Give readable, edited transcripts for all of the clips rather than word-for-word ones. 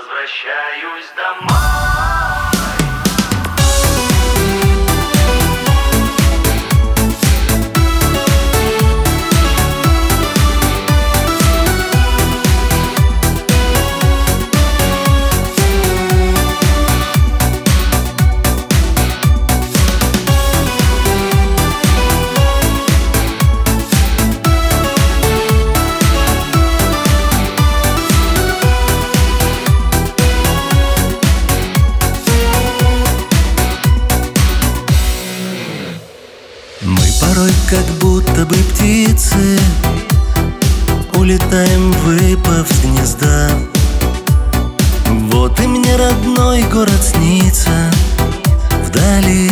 возвращаюсь домой. Мы порой как будто бы птицы, улетаем, выпав с гнезда. Вот и мне родной город снится вдали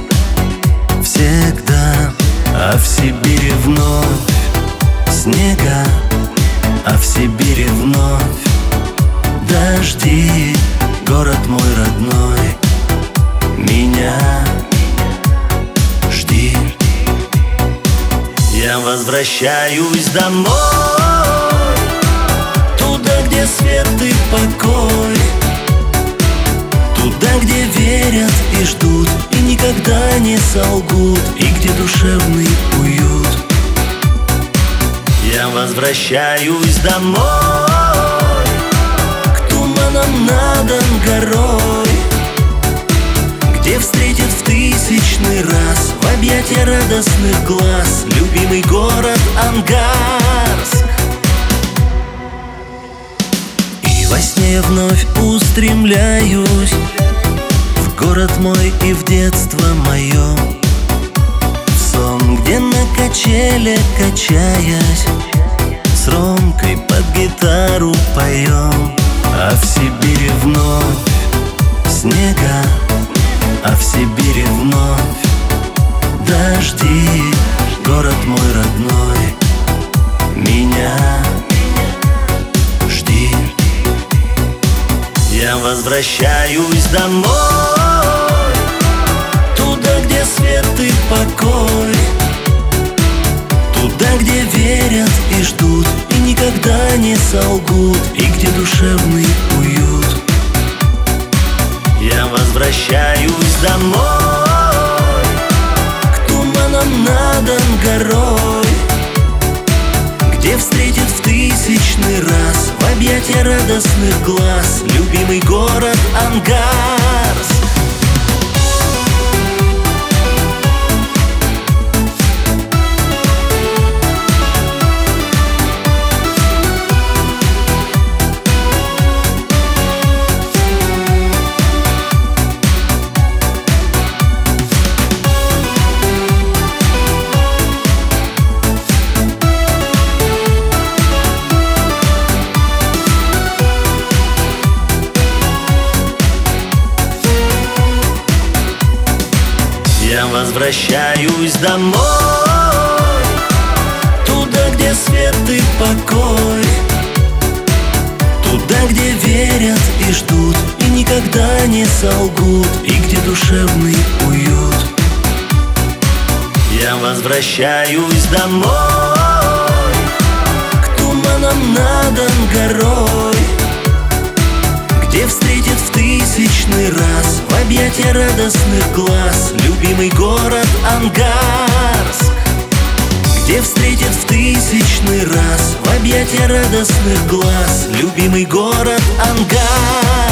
всегда. А в Сибири вновь снега, а в Сибири вновь дожди. Город мой родной, меня жди. Я возвращаюсь домой, туда, где свет и покой, туда, где верят и ждут, и никогда не солгут, и где душевный уют. Я возвращаюсь домой, к туманам над Ангарой, где встретит в тысячный раз в объятия радостных глаз любимый город Ангарск. И во сне я вновь устремляюсь в город мой и в детство мое, в сон, где на качеле качаясь с Ромкой под гитару поем. А в Сибири вновь снега, а в Сибири вновь дожди. Город мой родной, меня жди. Я возвращаюсь домой, туда, где свет и покой, туда, где верят и ждут, и никогда не солгут, и где душевный уют. Я возвращаюсь домой, к туманам над Ангарой, где встретит в тысячный раз в объятия радостных глаз любимый город Ангарск. Я возвращаюсь домой, туда, где свет и покой, туда, где верят и ждут, и никогда не солгут, и где душевный уют. Я возвращаюсь домой, к туманам над Ангарой, где встретит в тысячный раз в объятия радостных глаз любимый город Ангарск, где встретит в тысячный раз в объятия радостных глаз любимый город Ангарск.